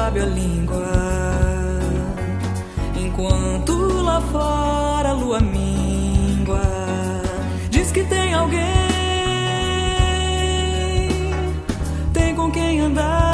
lábio a língua, enquanto lá fora a lua míngua. Diz que tem alguém, tem com quem andar.